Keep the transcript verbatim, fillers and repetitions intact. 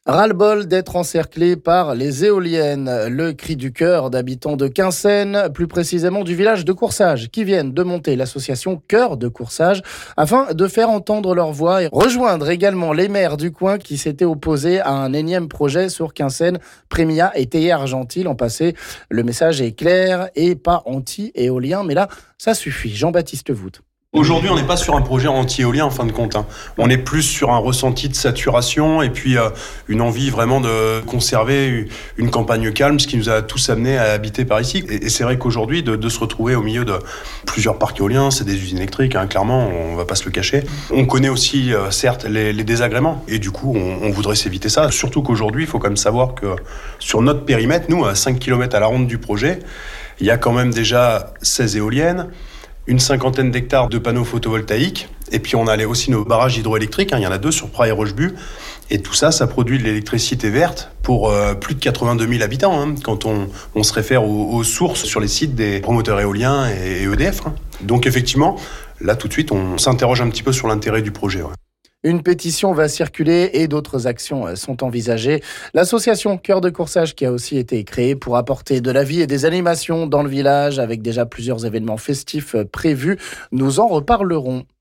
Ras-le-bol d'être encerclé par les éoliennes. Le cri du cœur d'habitants de Quinssaines, plus précisément du village de Coursage, qui viennent de monter l'association Cœur de Coursage afin de faire entendre leur voix et rejoindre également les maires du coin qui s'étaient opposés à un énième projet sur Quinssaines, Prémia et Théières-Gentil. L'an passé, le message est clair et pas anti-éolien, mais là, ça suffit. Jean-Baptiste Voûte. Aujourd'hui, on n'est pas sur un projet anti-éolien en fin de compte. Hein. On est plus sur un ressenti de saturation et puis euh, une envie vraiment de conserver une campagne calme, ce qui nous a tous amenés à habiter par ici. Et, et c'est vrai qu'aujourd'hui, de, de se retrouver au milieu de plusieurs parcs éoliens, c'est des usines électriques, hein, clairement, on va pas se le cacher. On connaît aussi, euh, certes, les, les désagréments et du coup, on, on voudrait s'éviter ça. Surtout qu'aujourd'hui, il faut quand même savoir que sur notre périmètre, nous, à cinq kilomètres à la ronde du projet, il y a quand même déjà seize éoliennes, une cinquantaine d'hectares de panneaux photovoltaïques, et puis on a aussi nos barrages hydroélectriques, hein, il y en a deux sur Praz et Rochebu, et tout ça, ça produit de l'électricité verte pour euh, plus de quatre-vingt-deux mille habitants, hein, quand on, on se réfère aux, aux sources sur les sites des promoteurs éoliens et, et E D F. Hein. Donc effectivement, là tout de suite, on s'interroge un petit peu sur l'intérêt du projet. Ouais. Une pétition va circuler et d'autres actions sont envisagées. L'association Cœur de Coursage qui a aussi été créée pour apporter de la vie et des animations dans le village avec déjà plusieurs événements festifs prévus. Nous en reparlerons.